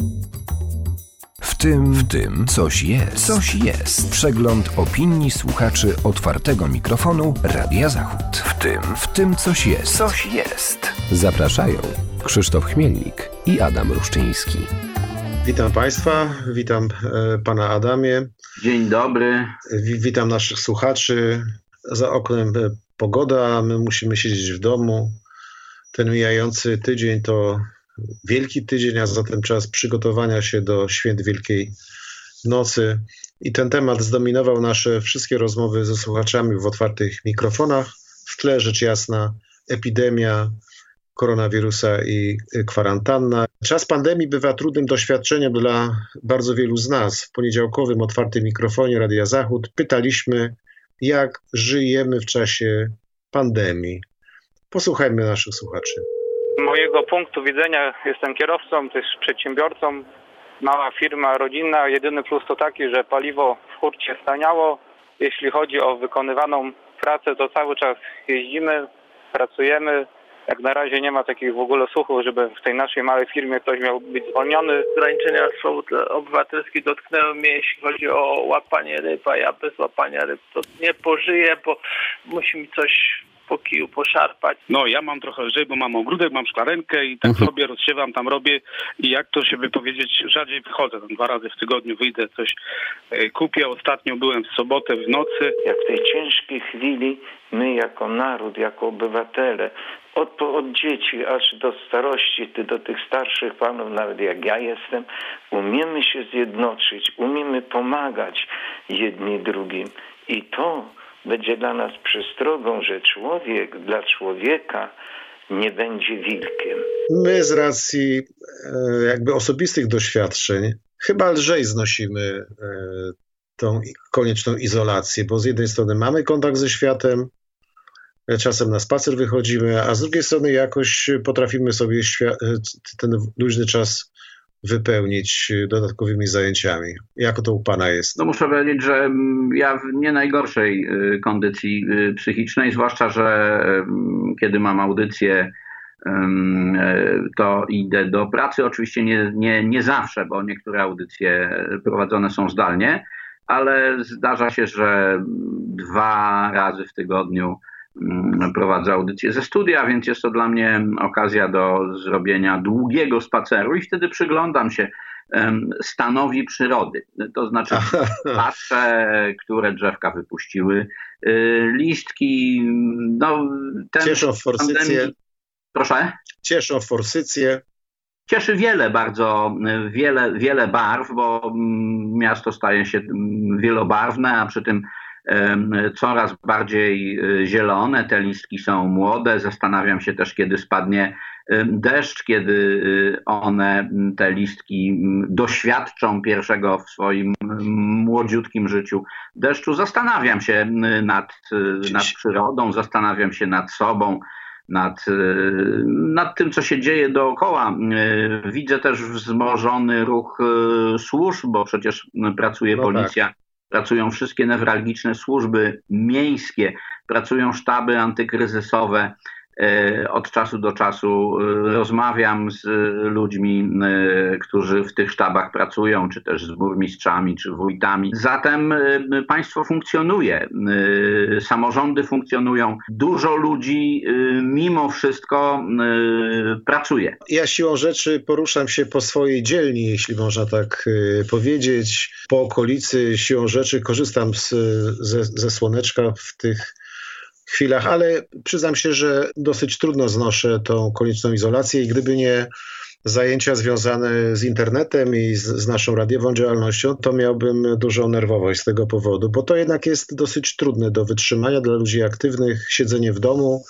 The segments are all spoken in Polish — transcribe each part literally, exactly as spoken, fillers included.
W tym, w tym coś jest. Coś jest. Przegląd opinii słuchaczy otwartego mikrofonu Radia Zachód. W tym, w tym coś jest. Coś jest. Zapraszają Krzysztof Chmielnik i Adam Ruszczyński. Witam Państwa, witam e, Pana Adamie. Dzień dobry. W, witam naszych słuchaczy. Za oknem pogoda, my musimy siedzieć w domu. Ten mijający tydzień to wielki tydzień, a zatem czas przygotowania się do święt Wielkiej Nocy. I ten temat zdominował nasze wszystkie rozmowy ze słuchaczami w otwartych mikrofonach. W tle rzecz jasna epidemia koronawirusa i kwarantanna. Czas pandemii bywa trudnym doświadczeniem dla bardzo wielu z nas. W poniedziałkowym otwartym mikrofonie Radia Zachód pytaliśmy, jak żyjemy w czasie pandemii. Posłuchajmy naszych słuchaczy. Z mojego punktu widzenia jestem kierowcą, też przedsiębiorcą. Mała firma rodzinna. Jedyny plus to taki, że paliwo w hurcie staniało. Jeśli chodzi o wykonywaną pracę, to cały czas jeździmy, pracujemy. Jak na razie nie ma takich w ogóle słuchów, żeby w tej naszej małej firmie ktoś miał być zwolniony. Ograniczenia swobód obywatelskich dotknęły mnie, jeśli chodzi o łapanie ryb, a ja bez łapania ryb to nie pożyję, bo musi mi coś po kiju poszarpać. No ja mam trochę lżej, bo mam ogródek, mam szklarenkę i tak mhm. sobie rozsiewam, tam robię i jak to się by powiedzieć, rzadziej wychodzę, tam dwa razy w tygodniu wyjdę, coś kupię. Ostatnio byłem w sobotę w nocy. Jak w tej ciężkiej chwili my jako naród, jako obywatele, od, od dzieci aż do starości, ty do tych starszych panów, nawet jak ja jestem, umiemy się zjednoczyć, umiemy pomagać jedni drugim i to będzie dla nas przestrogą, że człowiek dla człowieka nie będzie wilkiem. My z racji e, jakby osobistych doświadczeń chyba lżej znosimy e, tą konieczną izolację, bo z jednej strony mamy kontakt ze światem, czasem na spacer wychodzimy, a z drugiej strony jakoś potrafimy sobie świa- ten luźny czas wypełnić dodatkowymi zajęciami. Jak to u Pana jest? No muszę powiedzieć, że ja w nie najgorszej kondycji psychicznej, zwłaszcza, że kiedy mam audycję, to idę do pracy. Oczywiście nie, nie, nie zawsze, bo niektóre audycje prowadzone są zdalnie, ale zdarza się, że dwa razy w tygodniu prowadzę audycję ze studia, więc jest to dla mnie okazja do zrobienia długiego spaceru i wtedy przyglądam się stanowi przyrody. To znaczy patrzę, które drzewka wypuściły listki. No, ten Cieszą forsycję. Pandemii... Proszę? Cieszą forsycję. Cieszy wiele, bardzo wiele, wiele barw, bo miasto staje się wielobarwne, a przy tym coraz bardziej zielone, te listki są młode. Zastanawiam się też, kiedy spadnie deszcz, kiedy one, te listki doświadczą pierwszego w swoim młodziutkim życiu deszczu. Zastanawiam się nad, nad przyrodą, zastanawiam się nad sobą, nad, nad tym, co się dzieje dookoła. Widzę też wzmożony ruch służb, bo przecież pracuje no policja. Tak. Pracują wszystkie newralgiczne służby miejskie, pracują sztaby antykryzysowe. Od czasu do czasu rozmawiam z ludźmi, którzy w tych sztabach pracują, czy też z burmistrzami, czy wójtami. Zatem państwo funkcjonuje, samorządy funkcjonują, dużo ludzi mimo wszystko pracuje. Ja siłą rzeczy poruszam się po swojej dzielni, jeśli można tak powiedzieć. Po okolicy siłą rzeczy korzystam z, ze, ze słoneczka w tych chwilach, ale przyznam się, że dosyć trudno znoszę tą konieczną izolację i gdyby nie zajęcia związane z internetem i z, z naszą radiową działalnością, to miałbym dużą nerwowość z tego powodu, bo to jednak jest dosyć trudne do wytrzymania dla ludzi aktywnych, siedzenie w domu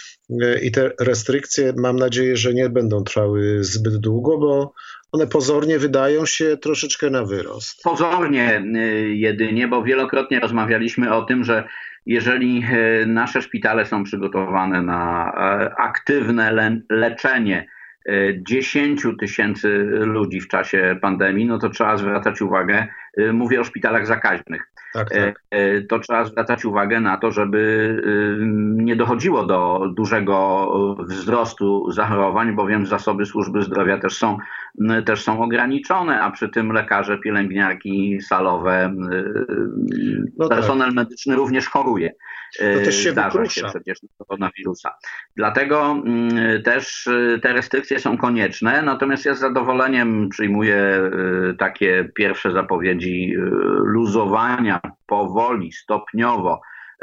i te restrykcje mam nadzieję, że nie będą trwały zbyt długo, bo one pozornie wydają się troszeczkę na wyrost. Pozornie jedynie, bo wielokrotnie rozmawialiśmy o tym, że jeżeli nasze szpitale są przygotowane na aktywne le- leczenie dziesięciu tysięcy ludzi w czasie pandemii, no to trzeba zwracać uwagę, mówię o szpitalach zakaźnych, tak, tak. to trzeba zwracać uwagę na to, żeby nie dochodziło do dużego wzrostu zachorowań, bowiem zasoby służby zdrowia też są, też są ograniczone, a przy tym lekarze, pielęgniarki, salowe, no personel tak. medyczny również choruje. To też się Zdarza wykrusza. się przecież koronawirusa. Dlatego też te restrykcje są konieczne, natomiast ja z zadowoleniem przyjmuję takie pierwsze zapowiedzi luzowania powoli, stopniowo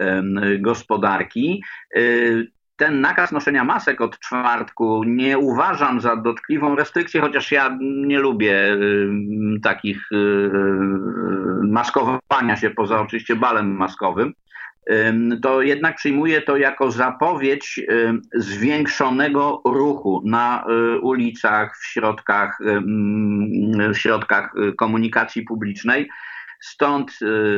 gospodarki. Ten nakaz noszenia masek od czwartku nie uważam za dotkliwą restrykcję, chociaż ja nie lubię takich maskowania się poza oczywiście balem maskowym. To jednak przyjmuję to jako zapowiedź zwiększonego ruchu na ulicach, w środkach, w środkach komunikacji publicznej. Stąd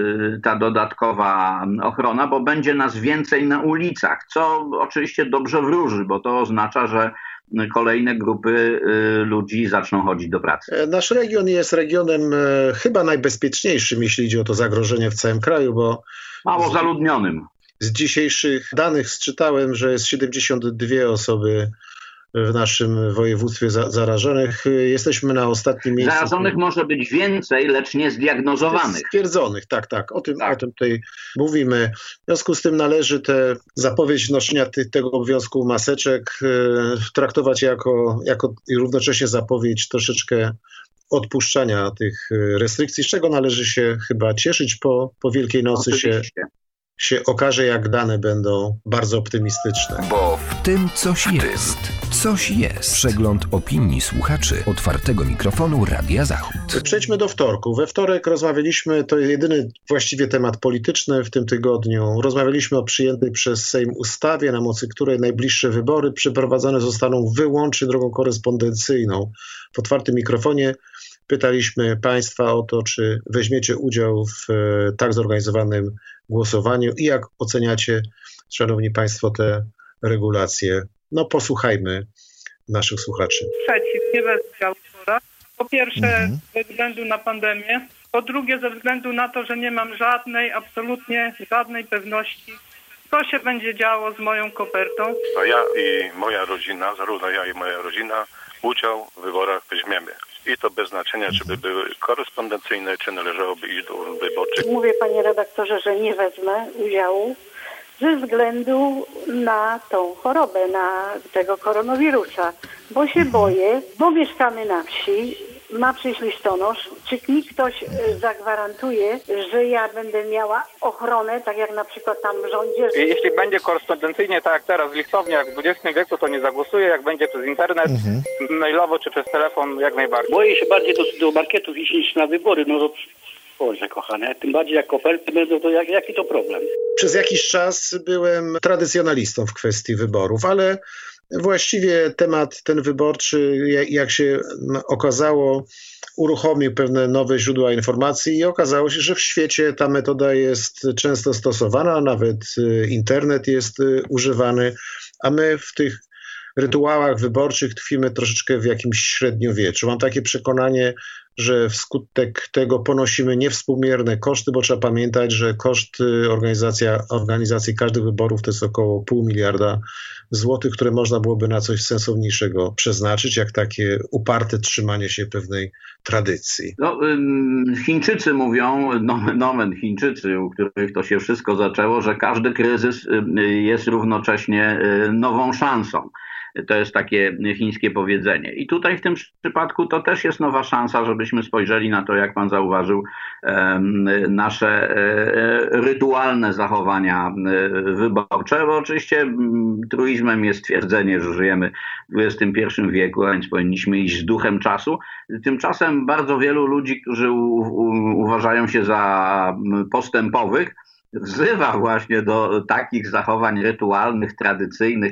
ta dodatkowa ochrona, bo będzie nas więcej na ulicach, co oczywiście dobrze wróży, bo to oznacza, że kolejne grupy ludzi zaczną chodzić do pracy. Nasz region jest regionem chyba najbezpieczniejszym, jeśli idzie o to zagrożenie w całym kraju, bo mało zaludnionym. Z dzisiejszych danych sczytałem, że jest siedemdziesiąt dwie osoby w naszym województwie za, zarażonych. Jesteśmy na ostatnim miejscu. Zarażonych może być więcej, lecz nie zdiagnozowanych. Stwierdzonych, tak, tak. O tym, tak. o tym tutaj mówimy. W związku z tym należy tę zapowiedź noszenia ty, tego obowiązku maseczek e, traktować jako, jako i równocześnie zapowiedź troszeczkę odpuszczania tych restrykcji, z czego należy się chyba cieszyć. Po, po Wielkiej Nocy się, się okaże, jak dane będą bardzo optymistyczne. Bo w tym coś jest. Coś jest. Przegląd opinii słuchaczy otwartego mikrofonu Radia Zachód. Przejdźmy do wtorku. We wtorek rozmawialiśmy, to jedyny właściwie temat polityczny w tym tygodniu. Rozmawialiśmy o przyjętej przez Sejm ustawie, na mocy której najbliższe wybory przeprowadzane zostaną wyłącznie drogą korespondencyjną. W otwartym mikrofonie pytaliśmy Państwa o to, czy weźmiecie udział w tak zorganizowanym głosowaniu i jak oceniacie, Szanowni Państwo, te regulacje. No posłuchajmy naszych słuchaczy. Przeciw, nie wezmę udziału. Po pierwsze mhm. ze względu na pandemię, po drugie ze względu na to, że nie mam żadnej, absolutnie żadnej pewności, co się będzie działo z moją kopertą. A ja i moja rodzina, zarówno ja i moja rodzina, udział w wyborach weźmiemy. I to bez znaczenia, czy by były korespondencyjne, czy należałoby iść do wyborczych. Mówię, panie redaktorze, że nie wezmę udziału ze względu na tą chorobę, na tego koronawirusa, bo się boję, bo mieszkamy na wsi, ma przyjść listonosz, czy mi ktoś zagwarantuje, że ja będę miała ochronę, tak jak na przykład tam w rządzie. Jeśli będzie korespondencyjnie, tak jak teraz w listowni, jak w dwudziestym wieku, to nie zagłosuję, jak będzie przez internet, mhm. mailowo czy przez telefon, jak najbardziej. Boję się bardziej do, do marketów iść niż na wybory, no to Boże kochane, tym bardziej jak koperty będą, to jak, jaki to problem? Przez jakiś czas byłem tradycjonalistą w kwestii wyborów, ale właściwie temat ten wyborczy, jak się okazało, uruchomił pewne nowe źródła informacji i okazało się, że w świecie ta metoda jest często stosowana, nawet internet jest używany, a my w tych rytuałach wyborczych tkwimy troszeczkę w jakimś średniowieczu. Mam takie przekonanie, że wskutek tego ponosimy niewspółmierne koszty, bo trzeba pamiętać, że koszt organizacja, organizacji każdych wyborów to jest około pół miliarda złotych, które można byłoby na coś sensowniejszego przeznaczyć, jak takie uparte trzymanie się pewnej tradycji. No, Chińczycy mówią, nomen omen Chińczycy, u których to się wszystko zaczęło, że każdy kryzys jest równocześnie nową szansą. To jest takie chińskie powiedzenie. I tutaj w tym przypadku to też jest nowa szansa, żebyśmy spojrzeli na to, jak pan zauważył, nasze rytualne zachowania wyborcze, bo oczywiście truizmem jest twierdzenie, że żyjemy w dwudziestym pierwszym wieku, a więc powinniśmy iść z duchem czasu. Tymczasem bardzo wielu ludzi, którzy u, u, uważają się za postępowych, wzywa właśnie do takich zachowań rytualnych, tradycyjnych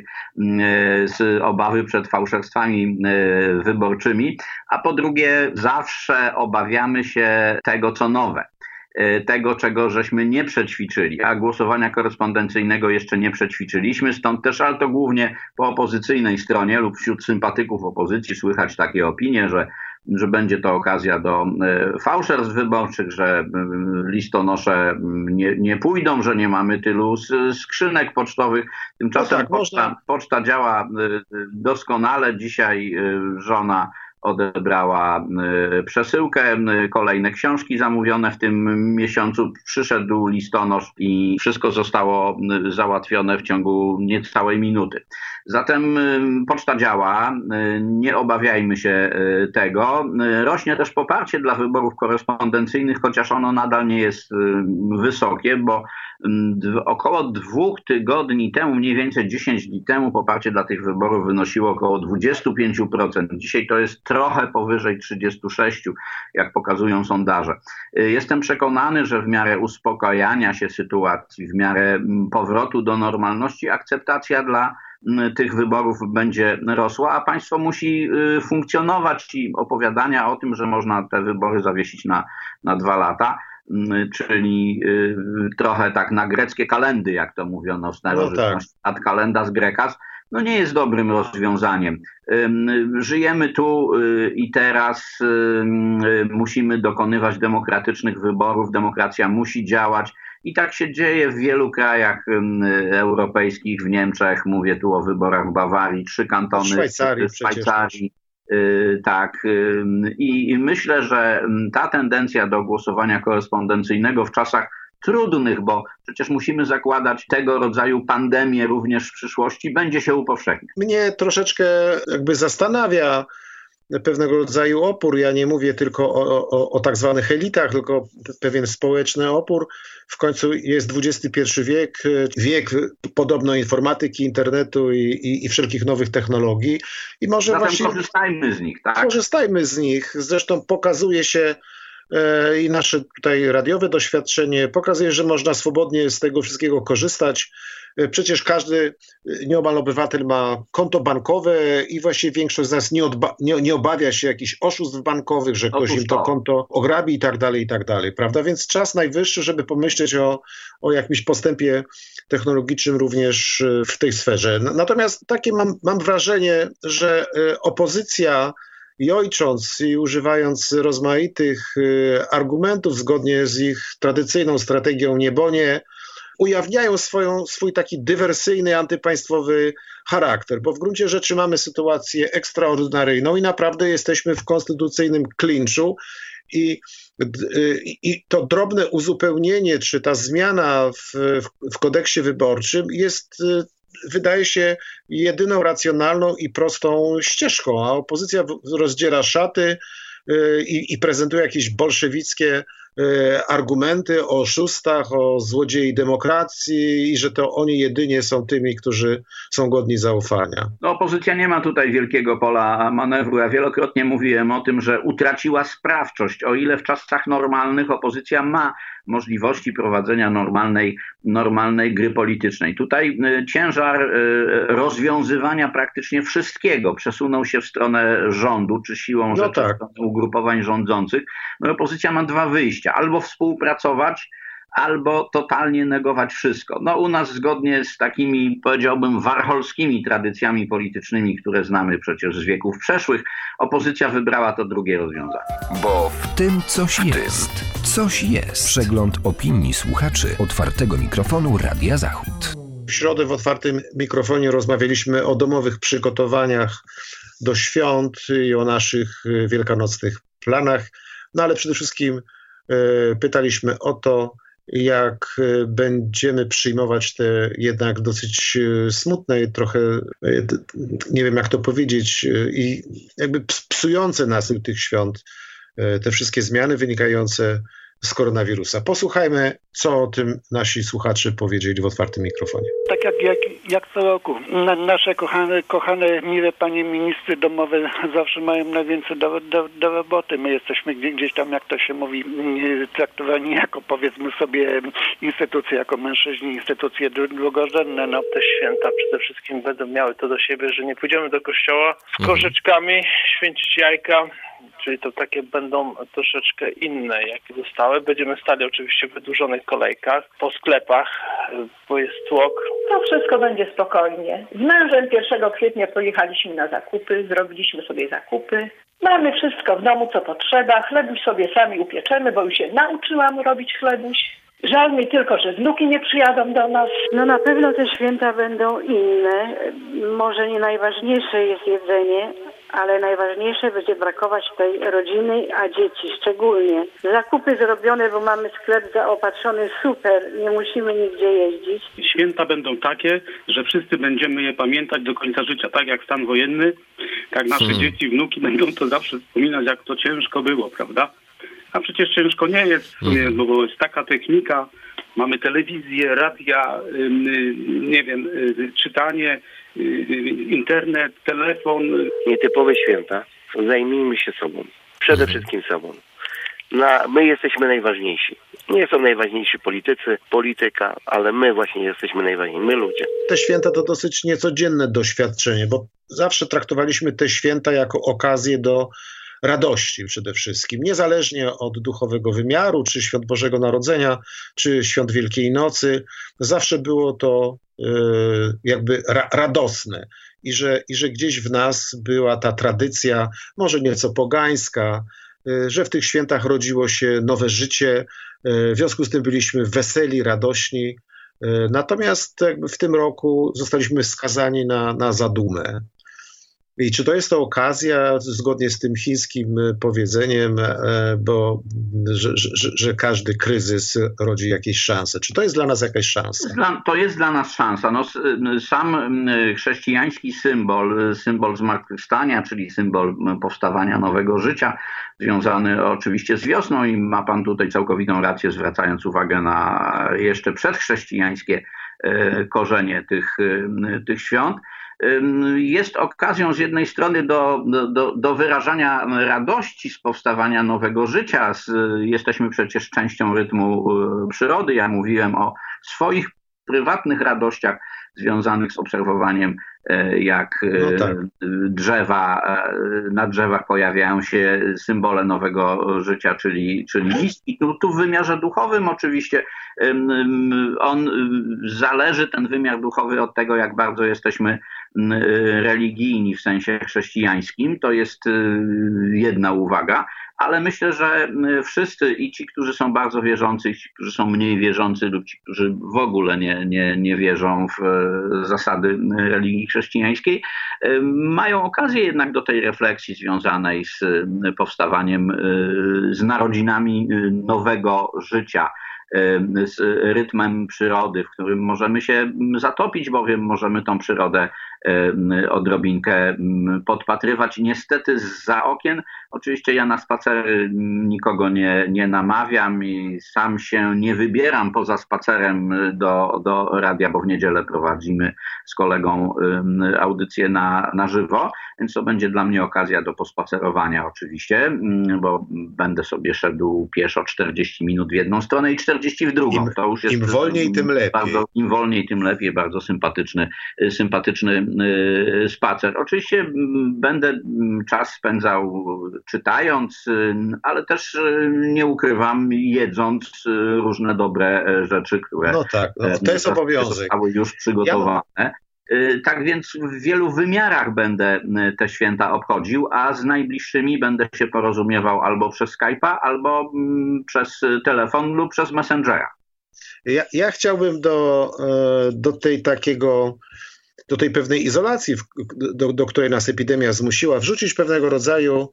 z obawy przed fałszerstwami wyborczymi, a po drugie zawsze obawiamy się tego, co nowe. Tego, czego żeśmy nie przećwiczyli, a głosowania korespondencyjnego jeszcze nie przećwiczyliśmy, stąd też, ale to głównie po opozycyjnej stronie lub wśród sympatyków opozycji słychać takie opinie, że że będzie to okazja do fałszerstw wyborczych, że listonosze nie, nie pójdą, że nie mamy tylu skrzynek pocztowych. Tymczasem no tak, poczta, można... poczta działa doskonale. Dzisiaj żona odebrała przesyłkę, kolejne książki zamówione w tym miesiącu. Przyszedł listonosz i wszystko zostało załatwione w ciągu niecałej minuty. Zatem poczta działa, nie obawiajmy się tego. Rośnie też poparcie dla wyborów korespondencyjnych, chociaż ono nadal nie jest wysokie, bo około dwóch tygodni temu, mniej więcej dziesięć dni temu, poparcie dla tych wyborów wynosiło około dwadzieścia pięć procent. Dzisiaj to jest trochę powyżej trzydzieści sześć procent, jak pokazują sondaże. Jestem przekonany, że w miarę uspokajania się sytuacji, w miarę powrotu do normalności, akceptacja dla tych wyborów będzie rosła, a państwo musi funkcjonować i opowiadania o tym, że można te wybory zawiesić na, na dwa lata, czyli trochę tak na greckie kalendy, jak to mówiono w starożytności, no tak. Ad calendas grecas, no nie jest dobrym rozwiązaniem. Żyjemy tu i teraz, musimy dokonywać demokratycznych wyborów, demokracja musi działać. I tak się dzieje w wielu krajach europejskich, w Niemczech, mówię tu o wyborach w Bawarii, trzy kantony, w Szwajcarii, w Szwajcarii tak. I myślę, że ta tendencja do głosowania korespondencyjnego w czasach trudnych, bo przecież musimy zakładać tego rodzaju pandemię również w przyszłości, będzie się upowszechniać. Mnie troszeczkę jakby zastanawia pewnego rodzaju opór. Ja nie mówię tylko o, o, o tak zwanych elitach, tylko pewien społeczny opór. W końcu jest dwudziesty pierwszy wiek, wiek podobno informatyki, internetu i, i, i wszelkich nowych technologii. I może Zatem właśnie korzystajmy z nich, tak? Korzystajmy z nich. Zresztą pokazuje się e, i nasze tutaj radiowe doświadczenie pokazuje, że można swobodnie z tego wszystkiego korzystać. Przecież każdy nieomal obywatel ma konto bankowe i właściwie większość z nas nie, odba- nie, nie obawia się jakichś oszustw bankowych, że ktoś im to konto ograbi i tak dalej, i tak dalej, prawda? Więc czas najwyższy, żeby pomyśleć o, o jakimś postępie technologicznym również w tej sferze. Natomiast takie mam, mam wrażenie, że opozycja jojcząc i używając rozmaitych argumentów zgodnie z ich tradycyjną strategią niebonie, ujawniają swoją, swój taki dywersyjny, antypaństwowy charakter, bo w gruncie rzeczy mamy sytuację ekstraordynaryjną i naprawdę jesteśmy w konstytucyjnym klinczu i, i to drobne uzupełnienie, czy ta zmiana w, w kodeksie wyborczym jest, wydaje się, jedyną racjonalną i prostą ścieżką, a opozycja rozdziera szaty i, i prezentuje jakieś bolszewickie argumenty o oszustach, o złodziei demokracji i że to oni jedynie są tymi, którzy są godni zaufania. No, opozycja nie ma tutaj wielkiego pola manewru. Ja wielokrotnie mówiłem o tym, że utraciła sprawczość. O ile w czasach normalnych opozycja ma możliwości prowadzenia normalnej, normalnej gry politycznej. Tutaj ciężar rozwiązywania praktycznie wszystkiego przesunął się w stronę rządu, czy siłą rzeczy no tak. ugrupowań rządzących. No, opozycja ma dwa wyjścia. Albo współpracować, albo totalnie negować wszystko. No u nas zgodnie z takimi, powiedziałbym, warholskimi tradycjami politycznymi, które znamy przecież z wieków przeszłych, opozycja wybrała to drugie rozwiązanie. Bo w tym coś jest. Coś jest. Przegląd opinii słuchaczy Otwartego Mikrofonu Radia Zachód. W środę w Otwartym Mikrofonie rozmawialiśmy o domowych przygotowaniach do świąt i o naszych wielkanocnych planach, no ale przede wszystkim pytaliśmy o to, jak będziemy przyjmować te jednak dosyć smutne, trochę, nie wiem jak to powiedzieć, i jakby psujące nas tych świąt, te wszystkie zmiany wynikające z koronawirusa. Posłuchajmy, co o tym nasi słuchacze powiedzieli w Otwartym Mikrofonie. Tak jak, jak, jak co roku. Na, nasze kochane, kochane, miłe panie ministry domowe zawsze mają najwięcej do, do, do roboty. My jesteśmy gdzieś tam, jak to się mówi, traktowani jako, powiedzmy sobie, instytucje, jako mężczyźni, instytucje drugorzędne. No, te święta przede wszystkim będą miały to do siebie, że nie pójdziemy do kościoła z korzeczkami, święcić jajka, czyli to takie będą troszeczkę inne, jakie zostały. Będziemy stali oczywiście w wydłużonych kolejkach, po sklepach, bo jest tłok. To wszystko będzie spokojnie. Z mężem pierwszego kwietnia pojechaliśmy na zakupy, zrobiliśmy sobie zakupy Mamy wszystko w domu, co potrzeba. Chlebuś sobie sami upieczemy, bo już się nauczyłam robić chlebuś. Żal mi tylko, że wnuki nie przyjadą do nas. No na pewno te święta będą inne. Może nie najważniejsze jest jedzenie, ale najważniejsze będzie brakować tej rodziny, a dzieci szczególnie. Zakupy zrobione, bo mamy sklep zaopatrzony super, nie musimy nigdzie jeździć. Święta będą takie, że wszyscy będziemy je pamiętać do końca życia, tak jak stan wojenny, tak nasze hmm. dzieci, wnuki będą to zawsze wspominać, jak to ciężko było, prawda? A przecież ciężko nie jest, hmm. bo jest taka technika, mamy telewizję, radia, nie wiem, czytanie, internet, telefon. Nietypowe święta, zajmijmy się sobą. Przede wszystkim sobą. Na, my jesteśmy najważniejsi. Nie są najważniejsi politycy, polityka, ale my właśnie jesteśmy najważniejsi, my ludzie. Te święta to dosyć niecodzienne doświadczenie, bo zawsze traktowaliśmy te święta jako okazję do radości przede wszystkim, niezależnie od duchowego wymiaru, czy świąt Bożego Narodzenia, czy świąt Wielkiej Nocy. Zawsze było to y, jakby ra, radosne i że, i że gdzieś w nas była ta tradycja, może nieco pogańska, y, że w tych świętach rodziło się nowe życie, y, w związku z tym byliśmy weseli, radośni. Y, natomiast jakby w tym roku zostaliśmy skazani na, na zadumę. I czy to jest to okazja, zgodnie z tym chińskim powiedzeniem, bo, że, że, że każdy kryzys rodzi jakieś szanse? Czy to jest dla nas jakaś szansa? Dla, to jest dla nas szansa. No, sam chrześcijański symbol, symbol zmartwychwstania, czyli symbol powstawania nowego życia, związany oczywiście z wiosną i ma pan tutaj całkowitą rację, zwracając uwagę na jeszcze przedchrześcijańskie korzenie tych, tych świąt. Jest okazją z jednej strony do, do, do wyrażania radości z powstawania nowego życia. Jesteśmy przecież częścią rytmu przyrody. Ja mówiłem o swoich prywatnych radościach związanych z obserwowaniem, jak no tak. drzewa, na drzewach pojawiają się symbole nowego życia, czyli, czyli listki. Tu, tu w wymiarze duchowym oczywiście on zależy, ten wymiar duchowy, od tego, jak bardzo jesteśmy religijni w sensie chrześcijańskim. To jest jedna uwaga, ale myślę, że wszyscy, i ci, którzy są bardzo wierzący, i ci, którzy są mniej wierzący, lub ci, którzy w ogóle nie, nie, nie wierzą w zasady religii chrześcijańskiej, mają okazję jednak do tej refleksji związanej z powstawaniem, z narodzinami nowego życia, z rytmem przyrody, w którym możemy się zatopić, bowiem możemy tą przyrodę odrobinkę podpatrywać. Niestety zza okien, oczywiście ja na spacery nikogo nie, nie namawiam i sam się nie wybieram poza spacerem do, do radia, bo w niedzielę prowadzimy z kolegą audycję na, na żywo, więc to będzie dla mnie okazja do pospacerowania oczywiście, bo będę sobie szedł pieszo czterdzieści minut w jedną stronę i czterdzieści w drugą. Im, to już jest im wolniej, tym lepiej. Bardzo, Im wolniej, tym lepiej. Bardzo sympatyczny, sympatyczny spacer. Oczywiście będę czas spędzał czytając, ale też nie ukrywam, jedząc różne dobre rzeczy, które no tak, no, to jest obowiązek. Zostały już przygotowane. Ja... Tak więc w wielu wymiarach będę te święta obchodził, a z najbliższymi będę się porozumiewał albo przez Skype'a, albo przez telefon lub przez Messengera. Ja, ja chciałbym do, do tej takiego do tej pewnej izolacji, do, do której nas epidemia zmusiła, wrzucić pewnego rodzaju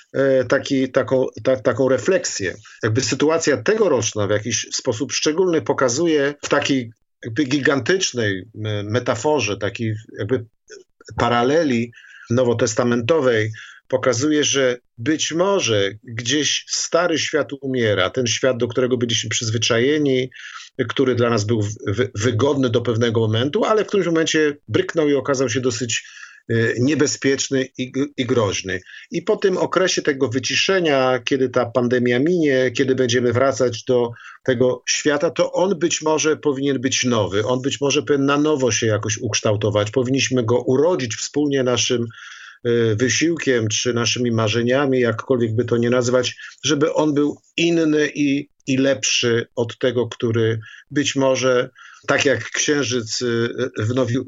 taki, taką, ta, taką refleksję. Jakby sytuacja tegoroczna w jakiś sposób szczególny pokazuje w takiej jakby gigantycznej metaforze, takiej jakby paraleli nowotestamentowej, pokazuje, że być może gdzieś stary świat umiera, ten świat, do którego byliśmy przyzwyczajeni, który dla nas był wygodny do pewnego momentu, ale w którymś momencie bryknął i okazał się dosyć niebezpieczny i, i groźny. I po tym okresie tego wyciszenia, kiedy ta pandemia minie, kiedy będziemy wracać do tego świata, to on być może powinien być nowy, on być może powinien na nowo się jakoś ukształtować. Powinniśmy go urodzić wspólnie naszym wysiłkiem, czy naszymi marzeniami, jakkolwiek by to nie nazywać, żeby on był inny i, i lepszy od tego, który być może, tak jak Księżyc w Nowiu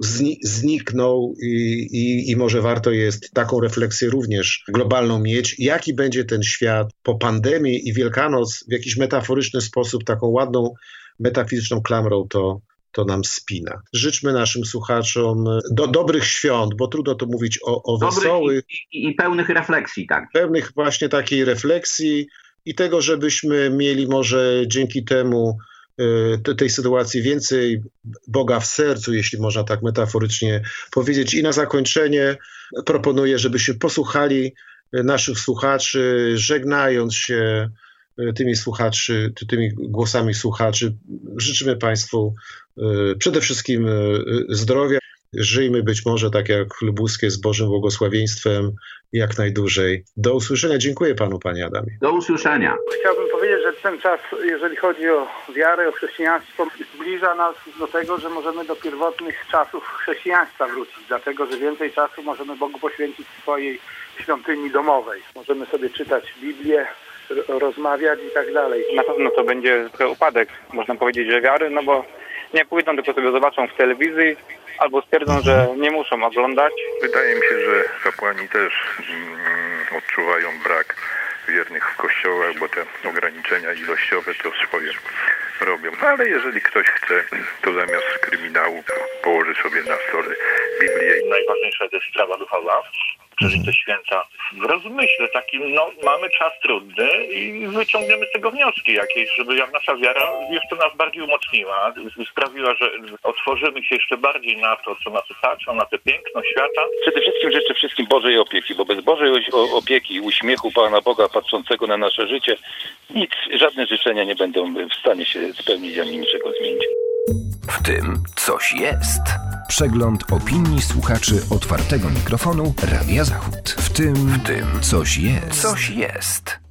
zniknął i, i, i może warto jest taką refleksję również globalną mieć, jaki będzie ten świat po pandemii i Wielkanoc w jakiś metaforyczny sposób, taką ładną, metafizyczną klamrą to to nam spina. Życzmy naszym słuchaczom do, dobrych świąt, bo trudno to mówić o, o wesołych. I, i, I pełnych refleksji, tak. Pełnych właśnie takiej refleksji i tego, żebyśmy mieli może dzięki temu y, tej sytuacji więcej Boga w sercu, jeśli można tak metaforycznie powiedzieć. I na zakończenie proponuję, żebyśmy posłuchali naszych słuchaczy, żegnając się tymi słuchaczy, tymi głosami słuchaczy. Życzymy Państwu przede wszystkim zdrowia. Żyjmy być może tak jak lubuskie z Bożym błogosławieństwem jak najdłużej. Do usłyszenia. Dziękuję Panu, Panie Adamie. Do usłyszenia. Chciałbym powiedzieć, że ten czas, jeżeli chodzi o wiarę, o chrześcijaństwo, zbliża nas do tego, że możemy do pierwotnych czasów chrześcijaństwa wrócić, dlatego że więcej czasu możemy Bogu poświęcić swojej świątyni domowej. Możemy sobie czytać Biblię, rozmawiać i tak dalej. Na pewno to będzie trochę upadek, można powiedzieć, że wiary, no bo nie pójdą, tylko sobie zobaczą w telewizji albo stwierdzą, że nie muszą oglądać. Wydaje mi się, że kapłani też mm, odczuwają brak wiernych w kościołach, bo te ograniczenia ilościowe to swoje robią. Ale jeżeli ktoś chce, to zamiast kryminału położy sobie na stole Biblię. Najważniejsza to jest sprawa duchowa. Przeżyć te święta w rozmyśle takim, no mamy czas trudny i wyciągniemy z tego wnioski jakieś, żeby jak nasza wiara jeszcze nas bardziej umocniła, sprawiła, że otworzymy się jeszcze bardziej na to, co nas otacza, na te piękno świata. Przede wszystkim życzę wszystkim Bożej opieki, bo bez Bożej opieki, uśmiechu Pana Boga patrzącego na nasze życie, nic, żadne życzenia nie będą w stanie się spełnić ani niczego zmienić. W tym coś jest. Przegląd opinii słuchaczy otwartego mikrofonu Radia Zachód. W tym, w tym coś jest. Coś jest.